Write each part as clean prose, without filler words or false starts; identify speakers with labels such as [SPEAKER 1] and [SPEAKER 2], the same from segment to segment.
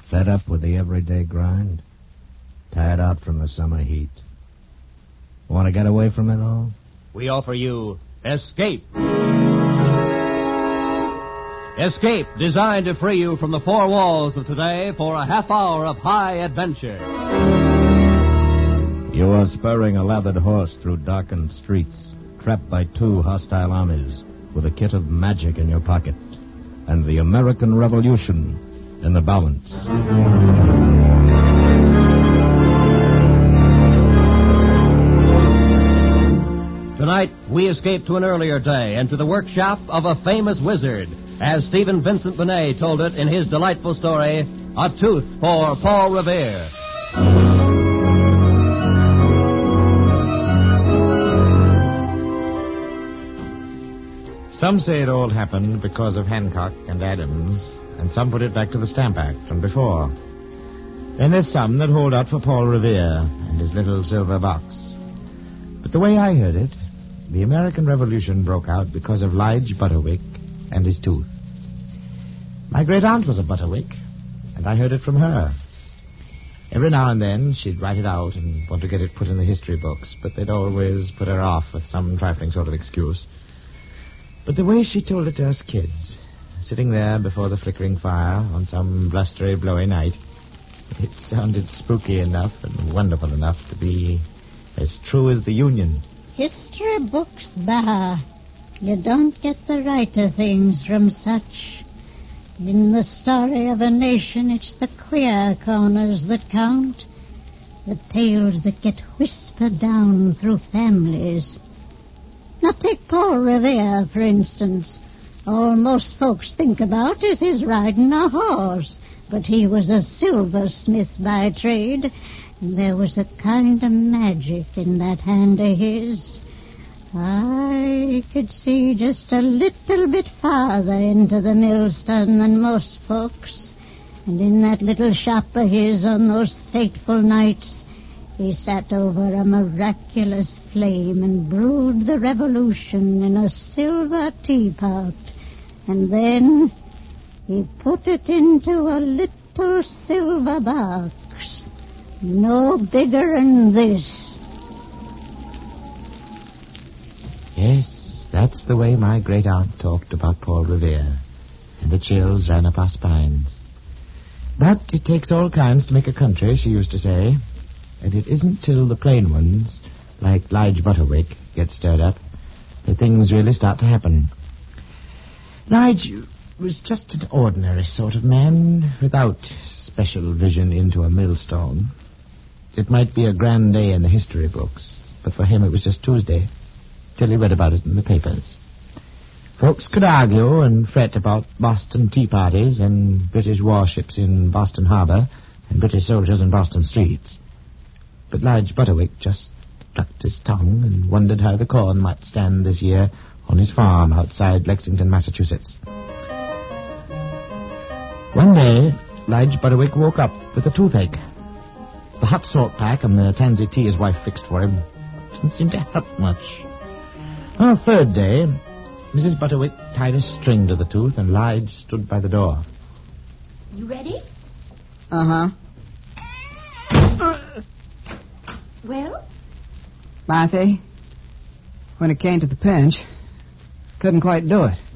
[SPEAKER 1] Fed up with the everyday grind? Tired out from the summer heat? Want to get away from it all?
[SPEAKER 2] We offer you Escape. Escape, designed to free you from the four walls of today for a half hour of high adventure.
[SPEAKER 1] You are spurring a lathered horse through darkened streets, trapped by two hostile armies, with a kit of magic in your pocket, and the American Revolution in the balance.
[SPEAKER 2] Tonight, we escape to an earlier day and to the workshop of a famous wizard, as Stephen Vincent Benet told it in his delightful story, A Tooth for Paul Revere.
[SPEAKER 3] Some say it all happened because of Hancock and Adams, and some put it back to the Stamp Act from before. Then there's some that hold out for Paul Revere and his little silver box. But the way I heard it, the American Revolution broke out because of Lige Butterwick and his tooth. My great-aunt was a Butterwick, and I heard it from her. Every now and then she'd write it out and want to get it put in the history books, but they'd always put her off with some trifling sort of excuse. But the way she told it to us kids, sitting there before the flickering fire on some blustery, blowy night, it sounded spooky enough and wonderful enough to be as true as the Union.
[SPEAKER 4] History books, bah. You don't get the right of things from such. In the story of a nation, it's the queer corners that count. The tales that get whispered down through families. Now take Paul Revere, for instance. All most folks think about is his riding a horse. But he was a silversmith by trade. And there was a kind of magic in that hand of his. I could see just a little bit farther into the millstone than most folks. And in that little shop of his on those fateful nights, he sat over a miraculous flame and brewed the revolution in a silver teapot. And then he put it into a little silver box, no bigger than this.
[SPEAKER 3] Yes, that's the way my great-aunt talked about Paul Revere, and the chills ran up our spines. But it takes all kinds to make a country, she used to say, and it isn't till the plain ones, like Lige Butterwick, get stirred up, that things really start to happen. Lige was just an ordinary sort of man, without special vision into a millstone. It might be a grand day in the history books, but for him it was just Tuesday, till he read about it in the papers. Folks could argue and fret about Boston tea parties and British warships in Boston Harbor and British soldiers in Boston streets. But Lige Butterwick just clucked his tongue and wondered how the corn might stand this year on his farm outside Lexington, Massachusetts. One day, Lige Butterwick woke up with a toothache. The hot salt pack and the tansy tea his wife fixed for him didn't seem to help much. On the third day, Mrs. Butterwick tied a string to the tooth, and Lige stood by the door.
[SPEAKER 5] You ready?
[SPEAKER 6] Uh-huh.
[SPEAKER 5] Well?
[SPEAKER 6] Marthy, when it came to the pinch, couldn't quite do it.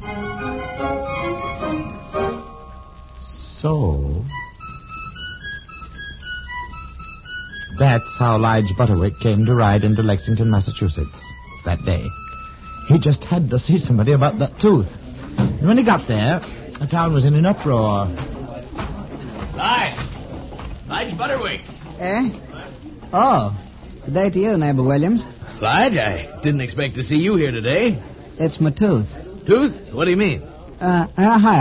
[SPEAKER 3] So, that's how Lige Butterwick came to ride into Lexington, Massachusetts that day. He just had to see somebody about that tooth. And when he got there, the town was in an uproar.
[SPEAKER 7] Lige Butterwick.
[SPEAKER 6] Eh? Oh, good day to you, neighbor Williams.
[SPEAKER 7] Lige, I didn't expect to see you here today.
[SPEAKER 6] It's my tooth.
[SPEAKER 7] Tooth? What do you mean?
[SPEAKER 6] Huh?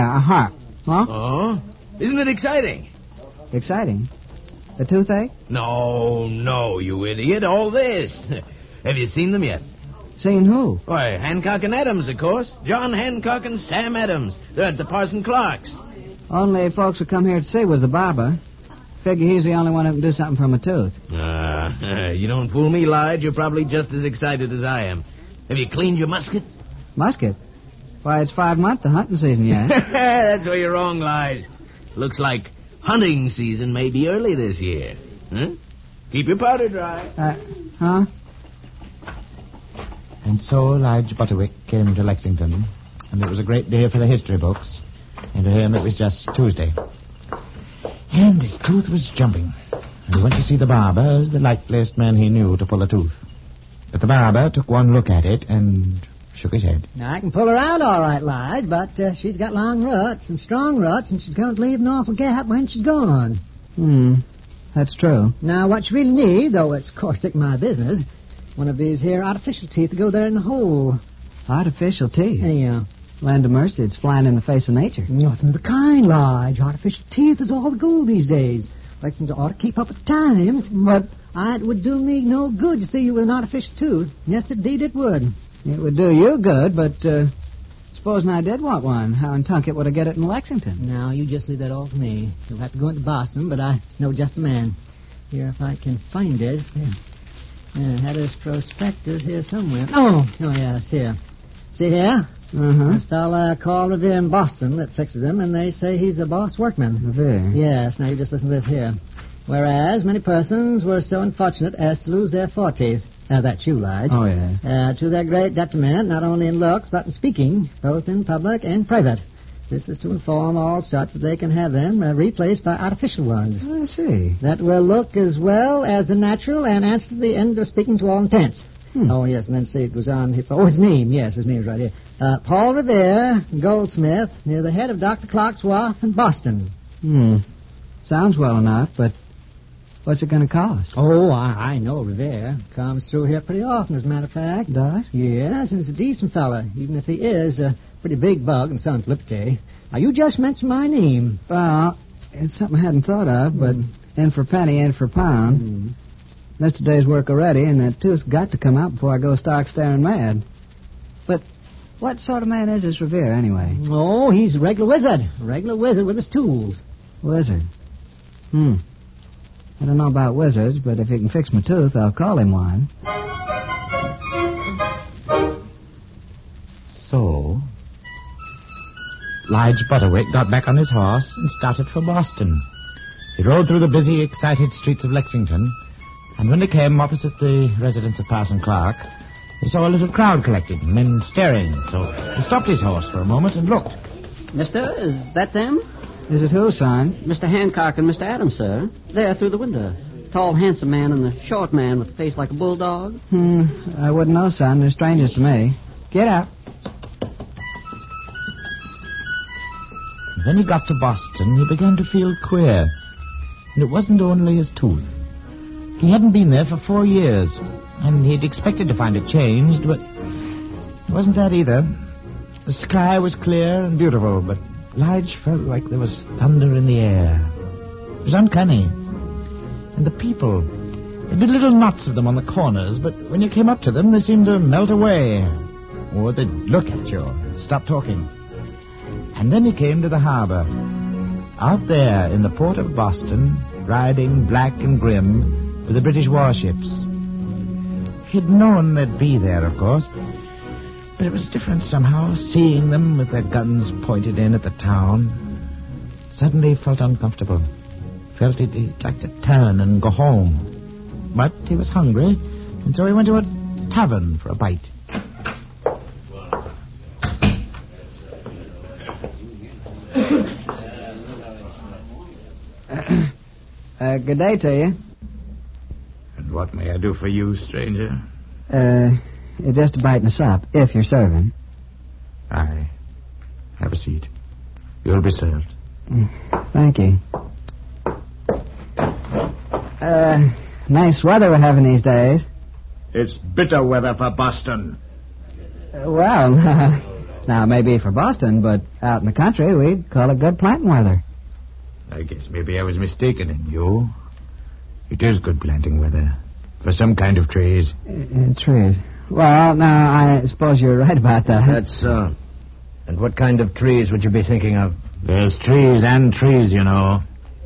[SPEAKER 7] Oh? Isn't it exciting?
[SPEAKER 6] Exciting? The toothache?
[SPEAKER 7] No, you idiot. All this. Have you seen them yet?
[SPEAKER 6] Seen who?
[SPEAKER 7] Why, Hancock and Adams, of course. John Hancock and Sam Adams. They're at the Parson Clark's.
[SPEAKER 6] Only folks who come here to see was the barber. Figure he's the only one who can do something for my tooth.
[SPEAKER 7] You don't fool me, Lige. You're probably just as excited as I am. Have you cleaned your musket?
[SPEAKER 6] Musket? Why, it's 5 months, the hunting season yet.
[SPEAKER 7] That's where you're wrong, Lige. Looks like hunting season may be early this year. Huh? Keep your powder dry.
[SPEAKER 6] Huh?
[SPEAKER 3] And so Elijah Butterwick came to Lexington, and it was a great day for the history books. And to him it was just Tuesday. And his tooth was jumping. And he went to see the barber as the likeliest man he knew to pull a tooth. But the barber took one look at it and shook his head.
[SPEAKER 8] Now, I can pull her out all right, Lige, but she's got long roots and strong roots, and she's going to leave an awful gap when she's gone.
[SPEAKER 6] That's true.
[SPEAKER 8] Now, what you really need, though it's, of course, my business, one of these here artificial teeth to go there in the hole.
[SPEAKER 6] Artificial teeth?
[SPEAKER 8] Yeah.
[SPEAKER 6] Land of mercy, it's flying in the face of nature.
[SPEAKER 8] Nothing of the kind, Lige. Artificial teeth is all the gold these days. Lexington ought to keep up with the times. But it would do me no good to see you with an artificial tooth. Yes, indeed it would.
[SPEAKER 6] It would do you good, but supposing I did want one, how in Tunket would I get it in Lexington?
[SPEAKER 8] Now, you just leave that all to me. You'll have to go into Boston, but I know just the man. Here, if I can find it. I had his prospectus here somewhere. Oh, yeah, it's here. See here? This fella called Revere in Boston that fixes him, and they say he's a boss workman.
[SPEAKER 6] Revere?
[SPEAKER 8] Yes, now you just listen to this here. Whereas many persons were so unfortunate as to lose their foreteeth. That's you, Lige.
[SPEAKER 6] Oh, yeah.
[SPEAKER 8] To their great detriment, not only in looks, but in speaking, both in public and private. This is to inform all such that they can have them replaced by artificial ones.
[SPEAKER 6] I see.
[SPEAKER 8] That will look as well as the natural and answer the end of speaking to all intents. Oh, yes, and then see, it goes on. His name. Yes, his name's right here. Paul Revere, goldsmith, near the head of Dr. Clark's Wharf in Boston.
[SPEAKER 6] Sounds well enough, but what's it going to cost?
[SPEAKER 8] Oh, I know Revere. Comes through here pretty often, as a matter of fact.
[SPEAKER 6] Does?
[SPEAKER 8] Yes, and he's a decent fella, even if he is a pretty big bug in Son's Liberty. Now, you just mentioned my name.
[SPEAKER 6] Well, it's something I hadn't thought of, but in for penny, in for pound. Missed a day's work already, and that tooth's got to come out before I go stark staring mad. But what sort of man is this Revere, anyway?
[SPEAKER 8] Oh, he's a regular wizard. A regular wizard with his tools.
[SPEAKER 6] Wizard? I don't know about wizards, but if he can fix my tooth, I'll call him one.
[SPEAKER 3] So, Lige Butterwick got back on his horse and started for Boston. He rode through the busy, excited streets of Lexington, and when he came opposite the residence of Parson Clark, he saw a little crowd collected, men staring, so he stopped his horse for a moment and looked.
[SPEAKER 9] Mister, is that them?
[SPEAKER 6] Is it who, son?
[SPEAKER 9] Mr. Hancock and Mr. Adams, sir. There, through the window. Tall, handsome man and the short man with a face like a bulldog.
[SPEAKER 6] I wouldn't know, son. They're strangers to me. Get out.
[SPEAKER 3] When he got to Boston, he began to feel queer. And it wasn't only his tooth. He hadn't been there for 4 years, and he'd expected to find it changed, but it wasn't that either. The sky was clear and beautiful, but Lige felt like there was thunder in the air. It was uncanny. And the people, there'd been little knots of them on the corners, but when you came up to them, they seemed to melt away. Or they'd look at you and stop talking. And then he came to the harbor. Out there in the port of Boston, riding black and grim with the British warships. He'd known they'd be there, of course, but it was different somehow, seeing them with their guns pointed in at the town. Suddenly he felt uncomfortable. Felt he'd like to turn and go home. But he was hungry, and so he went to a tavern for a bite.
[SPEAKER 6] Good day to you.
[SPEAKER 3] And what may I do for you, stranger?
[SPEAKER 6] Just a bite and a sup, if you're serving.
[SPEAKER 3] Aye. Have a seat. You'll be served.
[SPEAKER 6] Thank you. Nice weather we're having these days.
[SPEAKER 1] It's bitter weather for Boston.
[SPEAKER 6] Well, now, maybe for Boston, but out in the country, we'd call it good planting weather.
[SPEAKER 3] I guess maybe I was mistaken in you. It is good planting weather. For some kind of trees.
[SPEAKER 6] Trees. Well, now, I suppose you're right about that.
[SPEAKER 2] That's so. And what kind of trees would you be thinking of?
[SPEAKER 3] There's trees and trees, you know.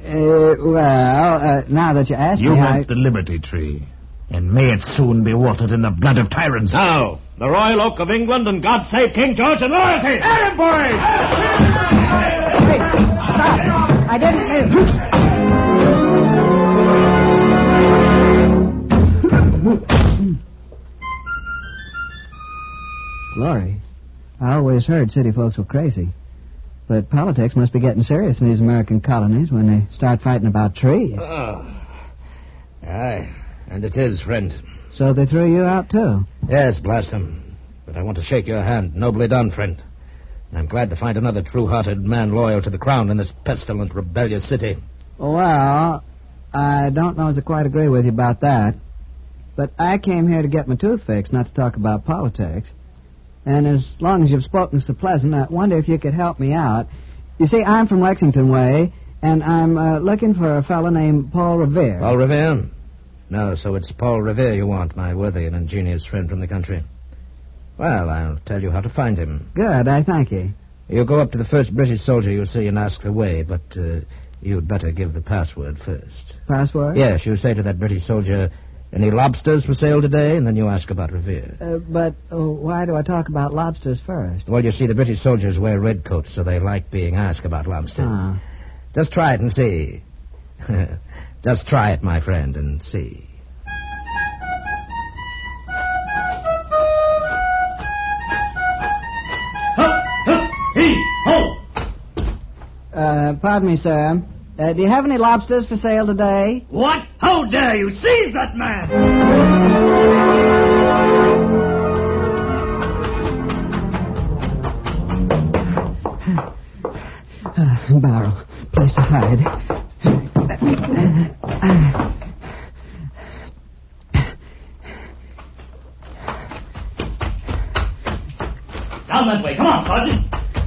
[SPEAKER 6] Now that you ask me,
[SPEAKER 3] You meant the Liberty Tree. And may it soon be watered in the blood of tyrants.
[SPEAKER 1] Now, the Royal Oak of England, and God save King George and loyalty!
[SPEAKER 6] Hey, stop! I didn't mean... Glory, I always heard city folks were crazy. But politics must be getting serious in these American colonies when they start fighting about trees.
[SPEAKER 7] Oh. Aye, and it is, friend.
[SPEAKER 6] So they threw you out, too?
[SPEAKER 7] Yes, blast them. But I want to shake your hand. Nobly done, friend. I'm glad to find another true-hearted man loyal to the crown in this pestilent, rebellious city.
[SPEAKER 6] Well, I don't know as I quite agree with you about that. But I came here to get my tooth fixed, not to talk about politics. And as long as you've spoken so pleasant, I wonder if you could help me out. You see, I'm from Lexington way, and I'm looking for a fellow named Paul Revere.
[SPEAKER 7] Paul Revere? No, so it's Paul Revere you want, my worthy and ingenious friend from the country. Well, I'll tell you how to find him.
[SPEAKER 6] Good, I thank you.
[SPEAKER 7] You go up to the first British soldier you see and ask the way, but you'd better give the password first.
[SPEAKER 6] Password?
[SPEAKER 7] Yes, you say to that British soldier, any lobsters for sale today? And then you ask about Revere.
[SPEAKER 6] But why do I talk about lobsters first?
[SPEAKER 7] Well, you see, the British soldiers wear red coats, so they like being asked about lobsters.
[SPEAKER 6] Ah.
[SPEAKER 7] Just try it and see. Just try it, my friend, and see.
[SPEAKER 6] Pardon me, sir. Do you have any lobsters for sale today?
[SPEAKER 10] What? How dare you seize that man?
[SPEAKER 6] Barrel. Place to hide.
[SPEAKER 10] Down that way. Come on, Sergeant.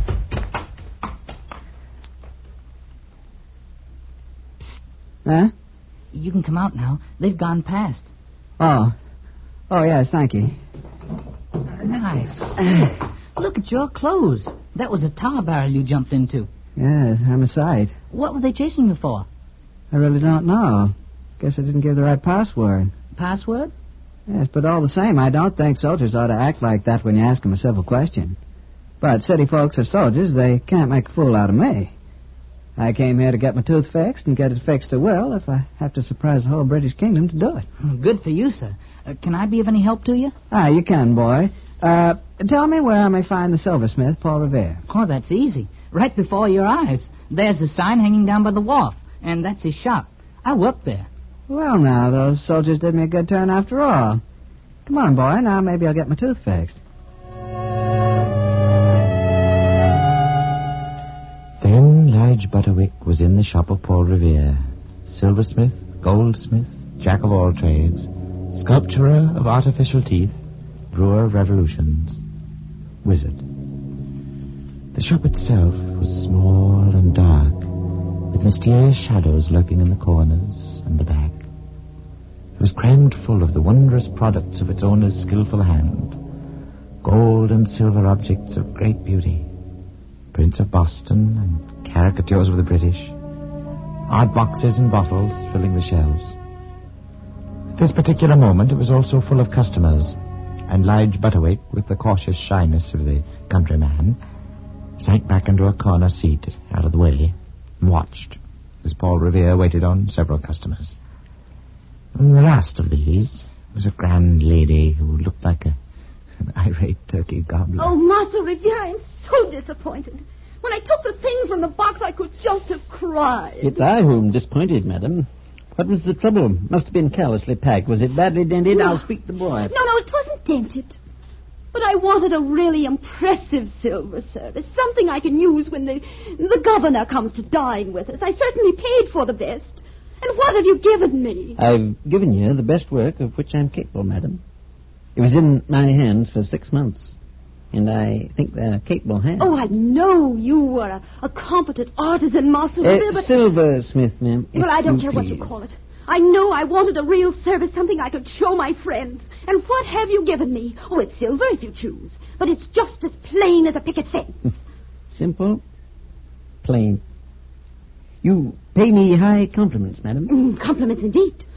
[SPEAKER 6] Huh?
[SPEAKER 11] You can come out now. They've gone past.
[SPEAKER 6] Oh, yes, thank you.
[SPEAKER 11] Nice. Look at your clothes. That was a tar barrel you jumped into.
[SPEAKER 6] Yes, I'm a sight.
[SPEAKER 11] What were they chasing you for?
[SPEAKER 6] I really don't know. Guess I didn't give the right password.
[SPEAKER 11] Password?
[SPEAKER 6] Yes, but all the same, I don't think soldiers ought to act like that when you ask them a civil question. But city folks are soldiers. They can't make a fool out of me. I came here to get my tooth fixed and get it fixed to will if I have to surprise the whole British kingdom to do it.
[SPEAKER 11] Good for you, sir. Can I be of any help to you?
[SPEAKER 6] You can, boy. Tell me where I may find the silversmith, Paul Revere.
[SPEAKER 11] Oh, that's easy. Right before your eyes. There's a sign hanging down by the wharf, and that's his shop. I work there.
[SPEAKER 6] Well, now, those soldiers did me a good turn after all. Come on, boy. Now maybe I'll get my tooth fixed.
[SPEAKER 3] Then Lige Butterwick was in the shop of Paul Revere, silversmith, goldsmith, jack of all trades, sculpturer of artificial teeth, brewer of revolutions, wizard. The shop itself was small and dark, with mysterious shadows lurking in the corners and the back. It was crammed full of the wondrous products of its owner's skillful hand, gold and silver objects of great beauty, prints of Boston and caricatures of the British, odd boxes and bottles filling the shelves. At this particular moment, it was also full of customers, and Lige Butterwick, with the cautious shyness of the countryman, sank back into a corner seat out of the way and watched as Paul Revere waited on several customers. And the last of these was a grand lady who looked like an irate turkey gobbler.
[SPEAKER 5] Oh, Master Revere, I am so disappointed. When I took the things from the box, I could just have cried.
[SPEAKER 9] It's I who am disappointed, madam. What was the trouble? Must have been carelessly packed. Was it badly dented?
[SPEAKER 5] No.
[SPEAKER 9] I'll speak to the boy.
[SPEAKER 5] No, it wasn't dented. But I wanted a really impressive silver service, something I can use when the governor comes to dine with us. I certainly paid for the best. And what have you given me?
[SPEAKER 9] I've given you the best work of which I'm capable, madam. It was in my hands for 6 months, and I think they're capable hands.
[SPEAKER 5] Oh, I know you were a competent artisan, Master Revere, but...
[SPEAKER 9] Silversmith, ma'am.
[SPEAKER 5] Well, I don't care what you call it. I know I wanted a real service, something I could show my friends. And what have you given me? Oh, it's silver if you choose, but it's just as plain as a picket fence.
[SPEAKER 9] Simple, plain. You pay me high compliments, madam.
[SPEAKER 5] Compliments indeed.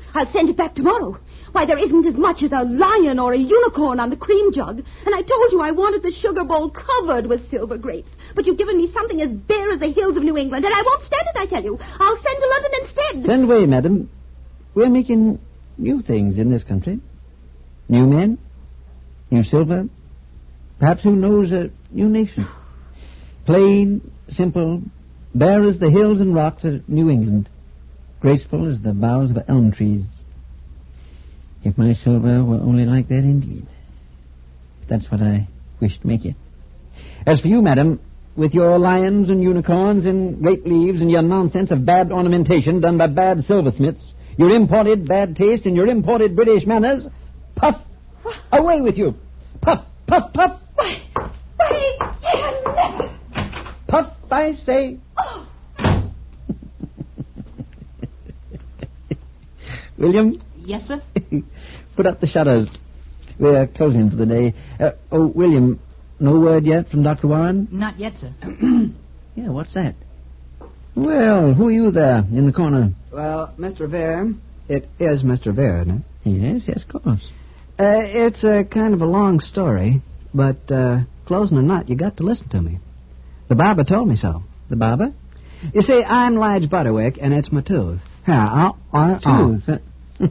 [SPEAKER 5] I'll send it back tomorrow. Why, there isn't as much as a lion or a unicorn on the cream jug. And I told you I wanted the sugar bowl covered with silver grapes. But you've given me something as bare as the hills of New England, and I won't stand it, I tell you. I'll send to London instead.
[SPEAKER 9] Send away, madam. We're making new things in this country. New men, new silver, perhaps, who knows, a new nation. Plain, simple, bare as the hills and rocks of New England, graceful as the boughs of elm trees. If my silver were only like that indeed. That's what I wish to make it. As for you, madam, with your lions and unicorns and grape leaves and your nonsense of bad ornamentation done by bad silversmiths, your imported bad taste and your imported British manners, puff, away with you. Puff, puff, puff. Puff, I say.
[SPEAKER 5] Oh.
[SPEAKER 9] William?
[SPEAKER 11] Yes, sir?
[SPEAKER 9] Put up the shutters. We're closing for the day. William, no word yet from Dr. Warren?
[SPEAKER 11] Not yet, sir.
[SPEAKER 9] Yeah, what's that? Well, who are you there in the corner?
[SPEAKER 6] Well, Mr. Revere, it is Mr. Revere, isn't it?
[SPEAKER 9] Yes, of course.
[SPEAKER 6] It's a kind of a long story, but closing or not, you got to listen to me. The barber told me so.
[SPEAKER 9] The barber?
[SPEAKER 6] You see, I'm Lige Butterwick, and it's my tooth. Here,
[SPEAKER 9] Tooth?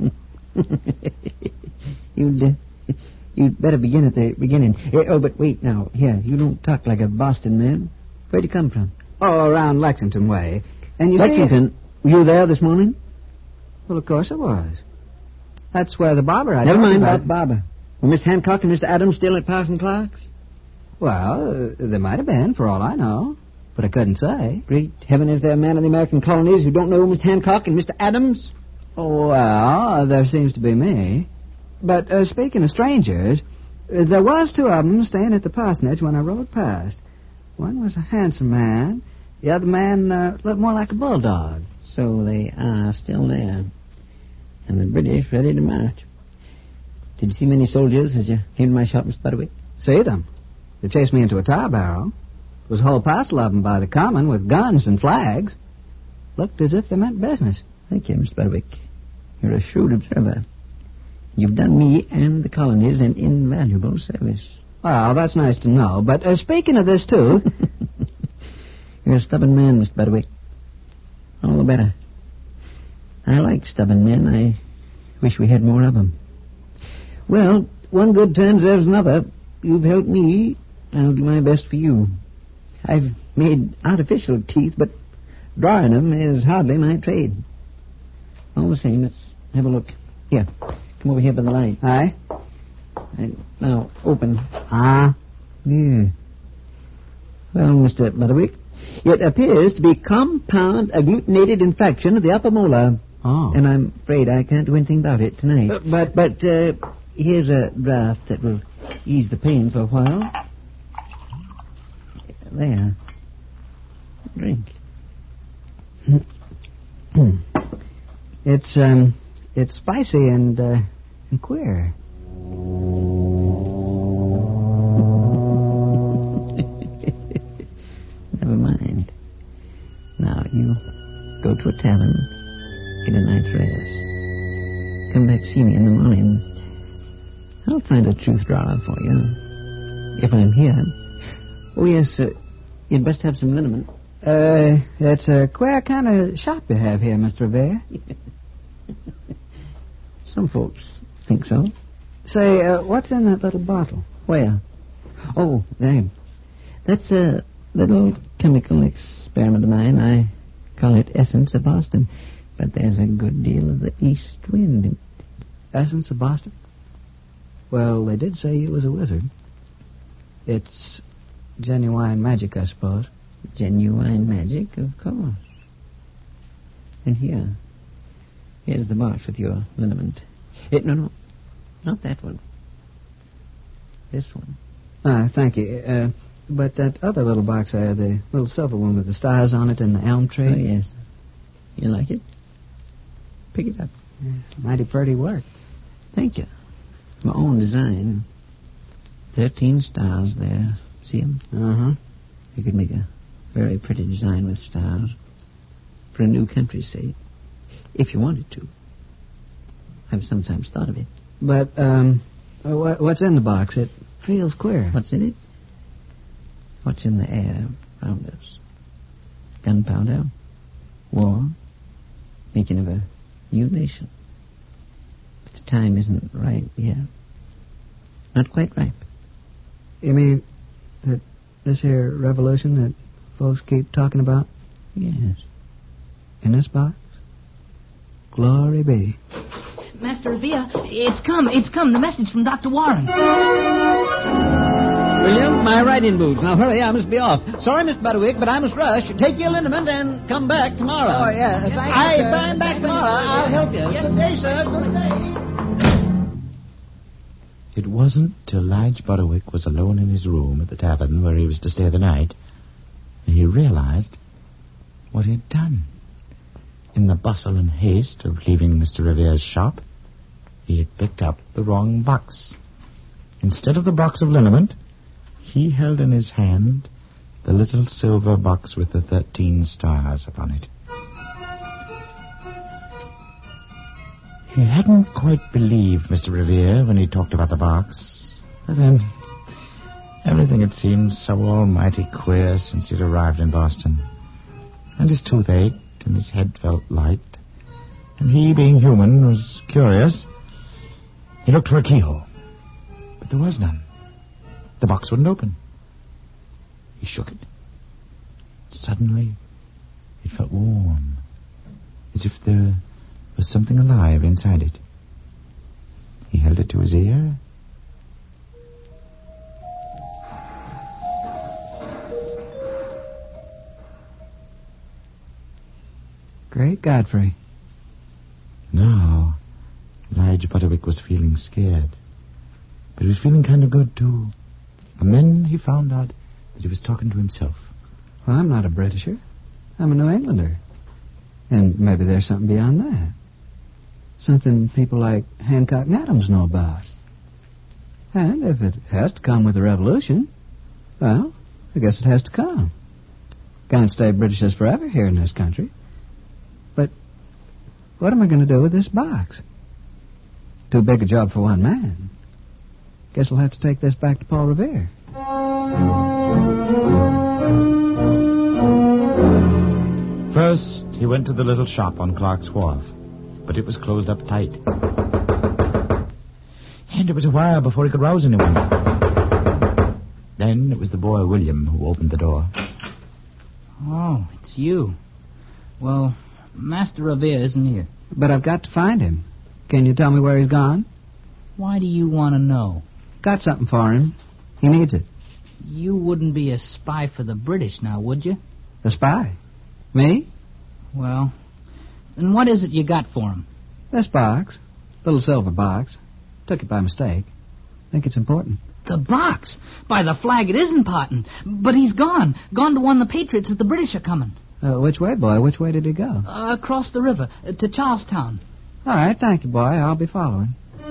[SPEAKER 9] You'd better begin at the beginning. But wait now. Here, you don't talk like a Boston man. Where'd you come from?
[SPEAKER 6] Oh, around Lexington way. And you
[SPEAKER 9] Lexington? Were you there this morning?
[SPEAKER 6] Well, of course I was. That's where the barber I
[SPEAKER 9] Never
[SPEAKER 6] told you
[SPEAKER 9] mind
[SPEAKER 6] about.
[SPEAKER 9] about barber. Were Miss Hancock and Mr. Adams still at Parson Clark's?
[SPEAKER 6] Well, they might have been, for all I know. But I couldn't say.
[SPEAKER 9] Great heaven, is there a man in the American colonies who don't know Miss Hancock and Mr. Adams?
[SPEAKER 6] Oh, well, there seems to be me. But speaking of strangers, there was two of them staying at the parsonage when I rode past. One was a handsome man. The other man looked more like a bulldog.
[SPEAKER 9] So they are still there. And the British ready to march. Did you see many soldiers as you came to my shop, Mr. Butterwick?
[SPEAKER 6] See them. They chased me into a tar barrel. There was a whole parcel of them by the common with guns and flags. Looked as if they meant business.
[SPEAKER 9] Thank you, Mr. Butterwick. You're a shrewd observer. You've done me and the colonies an invaluable service.
[SPEAKER 6] Well, that's nice to know. But speaking of this tooth...
[SPEAKER 9] You're a stubborn man, Mr. Butterwick. All the better. I like stubborn men. I wish we had more of them. Well, one good turn deserves another. You've helped me. I'll do my best for you. I've made artificial teeth, but drawing them is hardly my trade. All the same, let's have a look. Here, come over here by the light.
[SPEAKER 6] Aye?
[SPEAKER 9] And now, open.
[SPEAKER 6] Ah?
[SPEAKER 9] Yeah. Well, Mr. Butterwick, it appears to be compound agglutinated infraction of the upper molar.
[SPEAKER 6] Oh.
[SPEAKER 9] And I'm afraid I can't do anything about it tonight. But here's a draft that will ease the pain for a while. There. Drink.
[SPEAKER 6] It's spicy and queer.
[SPEAKER 9] Never mind. Now you go to a tavern, get a night's rest. Come back, see me in the morning. I'll find a truth drawer for you. If I'm here. Oh, yes, you'd best have some liniment.
[SPEAKER 6] It's a queer kind of shop you have here, Mr. Revere.
[SPEAKER 9] Some folks think so.
[SPEAKER 6] Say, what's in that little bottle?
[SPEAKER 9] Where? Oh, there. That's a little chemical experiment of mine. I call it Essence of Boston. But there's a good deal of the east wind in it.
[SPEAKER 6] Essence of Boston? Well, they did say you was a wizard. It's genuine magic, I suppose.
[SPEAKER 9] Genuine magic, of course. And here's the box with your liniment. No, not that one. This one.
[SPEAKER 6] Thank you. But that other little box there, the little silver one with the stars on it and the elm tree.
[SPEAKER 9] Oh, yes. You like it? Pick it up.
[SPEAKER 6] Mighty pretty work.
[SPEAKER 9] Thank you. My own design. 13 stars there. See them?
[SPEAKER 6] Uh-huh.
[SPEAKER 9] You could make a very pretty design with stars. For a new country, say. If you wanted to. I've sometimes thought of it.
[SPEAKER 6] But, what's in the box? It feels queer.
[SPEAKER 9] What's in it? What's in the air around us? Gunpowder, war, making of a new nation. But the time isn't right yet. Not quite ripe.
[SPEAKER 6] You mean that this here revolution that folks keep talking about?
[SPEAKER 9] Yes.
[SPEAKER 6] In this box? Glory be.
[SPEAKER 11] Master Revere, it's come. The message from Dr. Warren.
[SPEAKER 8] William, my riding boots. Now hurry, I must be off. Sorry, Miss Butterwick, but I must rush. Take your liniment and come back tomorrow.
[SPEAKER 6] Oh, yeah.
[SPEAKER 8] Yes,
[SPEAKER 6] Thank you, sir.
[SPEAKER 8] I'm back tomorrow. I'll help you.
[SPEAKER 11] Yes,
[SPEAKER 8] Good day, sir. Good day.
[SPEAKER 3] It wasn't till Lige Butterwick was alone in his room at the tavern where he was to stay the night that he realized what he had done. In the bustle and haste of leaving Mr. Revere's shop, he had picked up the wrong box. Instead of the box of liniment, he held in his hand the little silver box with the 13 stars upon it. He hadn't quite believed Mr. Revere when he talked about the box. But then, everything had seemed so almighty queer since he'd arrived in Boston. And his tooth ached, and his head felt light. And he, being human, was curious. He looked for a keyhole, but there was none. The box wouldn't open. He shook it. Suddenly, it felt warm, as if there was something alive inside it. He held it to his ear.
[SPEAKER 6] Great Godfrey.
[SPEAKER 3] Now, Lige Butterwick was feeling scared. But he was feeling kind of good, too. And then he found out that he was talking to himself.
[SPEAKER 6] Well, I'm not a Britisher. I'm a New Englander. And maybe there's something beyond that. Something people like Hancock and Adams know about. And if it has to come with a revolution, well, I guess it has to come. Can't stay Britishers forever here in this country. But what am I going to do with this box? Too big a job for one man. Guess we'll have to take this back to Paul Revere.
[SPEAKER 3] First, he went to the little shop on Clark's Wharf, but it was closed up tight. And it was a while before he could rouse anyone. Then it was the boy William who opened the door.
[SPEAKER 11] Oh, it's you. Well, Master Revere isn't here.
[SPEAKER 6] But I've got to find him. Can you tell me where he's gone?
[SPEAKER 11] Why do you want to know?
[SPEAKER 6] Got something for him. He needs it.
[SPEAKER 11] You wouldn't be a spy for the British now, would you?
[SPEAKER 6] A spy? Me?
[SPEAKER 11] Well, then what is it you got for him?
[SPEAKER 6] This box. Little silver box. Took it by mistake. Think it's important.
[SPEAKER 11] The box? By the flag, it is important. But he's gone. Gone to warn the Patriots that the British are coming.
[SPEAKER 6] Which way, boy? Which way did he go?
[SPEAKER 11] Across the river, to Charlestown.
[SPEAKER 6] All right, thank you, boy. I'll be following.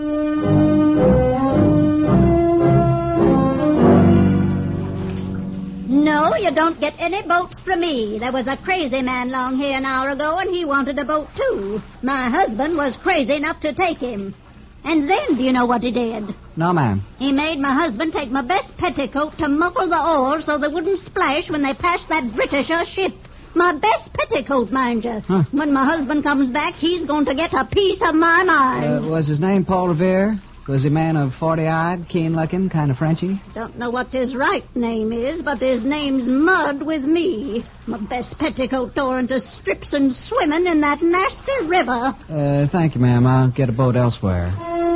[SPEAKER 4] No, you don't get any boats from me. There was a crazy man long here an hour ago, and he wanted a boat, too. My husband was crazy enough to take him. And then, do you know what he did?
[SPEAKER 6] No, ma'am.
[SPEAKER 4] He made my husband take my best petticoat to muffle the oars so they wouldn't splash when they passed that Britisher ship. My best petticoat, mind you.
[SPEAKER 6] Huh.
[SPEAKER 4] When my husband comes back, he's going to get a piece of my mind.
[SPEAKER 6] Was his name Paul Revere? Was he a man of 40-eyed, keen-looking, kind of Frenchy?
[SPEAKER 4] Don't know what his right name is, but his name's Mud with me. My best petticoat tore into strips and swimming in that nasty river.
[SPEAKER 6] Thank you, ma'am. I'll get a boat elsewhere.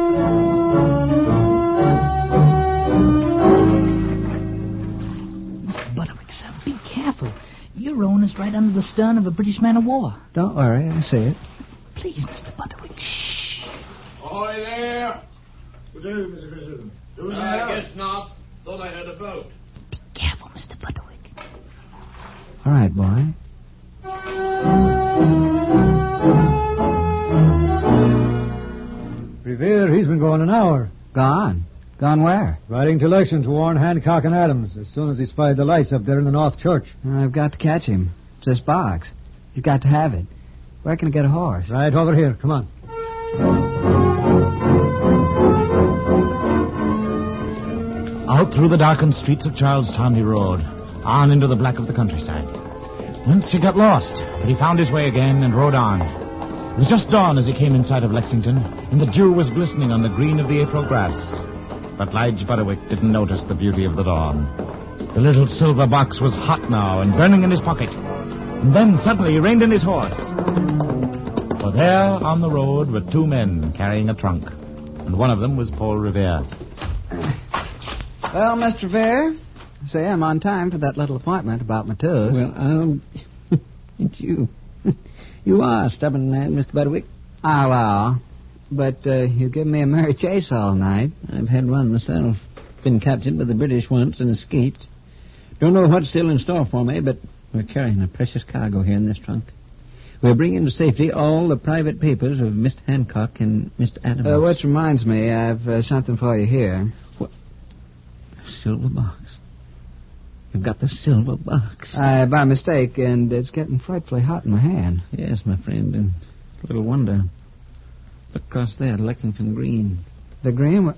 [SPEAKER 11] Mr. Butterwick, sir, be careful. Your own is right under the stern of a British man of war.
[SPEAKER 6] Don't worry, I see it.
[SPEAKER 11] Please, Mr. Butterwick, shh.
[SPEAKER 12] Ahoy there!
[SPEAKER 13] Good day, Mr. President.
[SPEAKER 12] I guess not. Thought I had a boat.
[SPEAKER 11] Be careful, Mr. Butterwick.
[SPEAKER 6] All right, boy.
[SPEAKER 13] Revere, he's been gone an hour.
[SPEAKER 6] Gone? Gone where?
[SPEAKER 13] Riding to Lexington to warn Hancock and Adams as soon as he spied the lights up there in the North Church.
[SPEAKER 6] I've got to catch him. It's this box. He's got to have it. Where can I get a horse?
[SPEAKER 13] Right over here. Come on.
[SPEAKER 3] Out through the darkened streets of Charlestown he rode, on into the black of the countryside. Once he got lost, but he found his way again and rode on. It was just dawn as he came in sight of Lexington, and the dew was glistening on the green of the April grass. But Lige Butterwick didn't notice the beauty of the dawn. The little silver box was hot now and burning in his pocket. And then suddenly he reined in his horse. For there on the road were two men carrying a trunk, and one of them was Paul Revere.
[SPEAKER 6] Well, Mr. Revere, say I'm on time for that little appointment about my tooth.
[SPEAKER 9] Well, it's you. You are a stubborn man, Mr. Butterwick.
[SPEAKER 6] Ah, well, but you give me a merry chase all night.
[SPEAKER 9] I've had one myself. Been captured by the British once and escaped. Don't know what's still in store for me, but we're carrying a precious cargo here in this trunk. We're bringing to safety all the private papers of Mr. Hancock and Mr. Adams.
[SPEAKER 6] Which reminds me, I've something for you here.
[SPEAKER 9] What? A silver box. You've got the silver box.
[SPEAKER 6] By mistake, and it's getting frightfully hot in my hand.
[SPEAKER 9] Yes, my friend, and little wonder. Look across there, Lexington Green.
[SPEAKER 6] The green?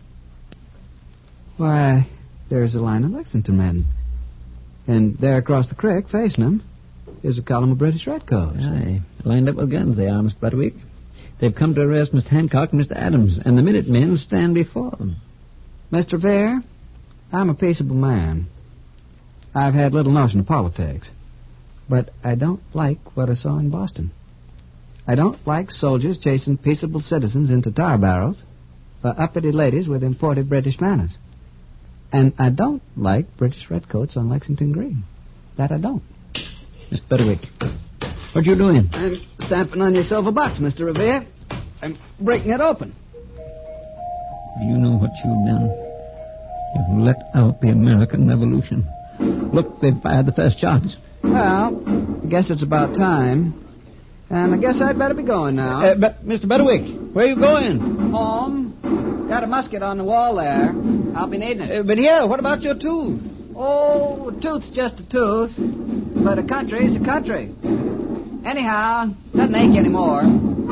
[SPEAKER 6] Why, there's a line of Lexington men. And there across the creek, facing them, is a column of British redcoats.
[SPEAKER 9] Aye, lined up with guns they are, Mr. Butterwick. They've come to arrest Mr. Hancock and Mr. Adams, and the Minutemen stand before them.
[SPEAKER 6] Mr. Revere, I'm a peaceable man. I've had little notion of politics. But I don't like what I saw in Boston. I don't like soldiers chasing peaceable citizens into tar barrels or uppity ladies with imported British manners. And I don't like British redcoats on Lexington Green. That I don't.
[SPEAKER 9] Mr. Butterwick, what you doing?
[SPEAKER 6] I'm stamping on your silver box, Mr. Revere. I'm breaking it open.
[SPEAKER 9] Do you know what you've done? You've let out the American Revolution. Look, they've fired the first shots.
[SPEAKER 6] Well, I guess it's about time. And I guess I'd better be going now.
[SPEAKER 9] But, Mr. Butterwick, where are you going?
[SPEAKER 6] Home. Got a musket on the wall there. I'll be needing it.
[SPEAKER 9] But here, what about your tooth?
[SPEAKER 6] Oh, a tooth's just a tooth. But a country's a country. Anyhow, doesn't ache anymore.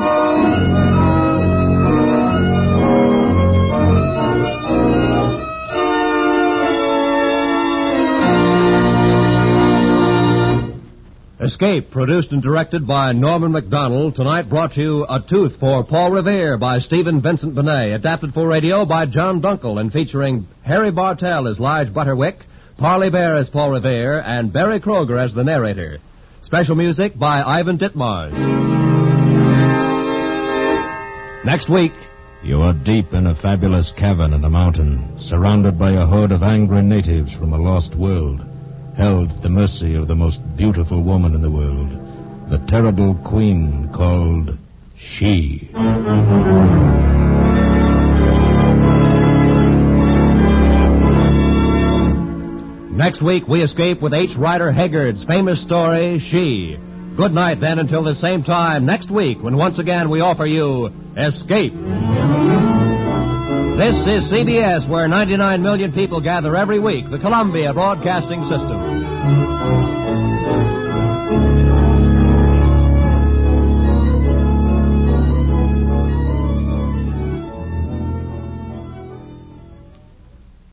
[SPEAKER 2] Escape, produced and directed by Norman MacDonald, tonight brought you A Tooth for Paul Revere by Stephen Vincent Benet, adapted for radio by John Dunkel, and featuring Harry Bartell as Lige Butterwick, Parley Bear as Paul Revere, and Barry Kroger as the narrator. Special music by Ivan Ditmars. Next week,
[SPEAKER 1] you are deep in a fabulous cavern in the mountain, surrounded by a horde of angry natives from a lost world, held at the mercy of the most beautiful woman in the world, the terrible queen called She.
[SPEAKER 2] Next week, we escape with H. Rider Haggard's famous story, She. Good night, then, until the same time next week, when once again we offer you Escape. This is CBS, where 99 million people gather every week, the Columbia Broadcasting System.